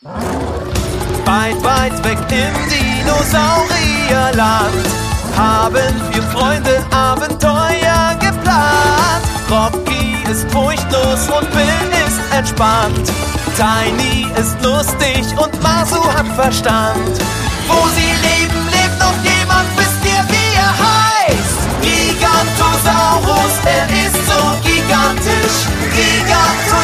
Weit weg im Dinosaurierland haben 4 Freunde Abenteuer geplant. Rocky ist furchtlos und Bill ist entspannt. Tiny ist lustig und Masu hat Verstand. Wo sie leben, lebt noch jemand, wisst ihr, wie er heißt? Gigantosaurus, er ist so gigantisch. Gigantosaurus.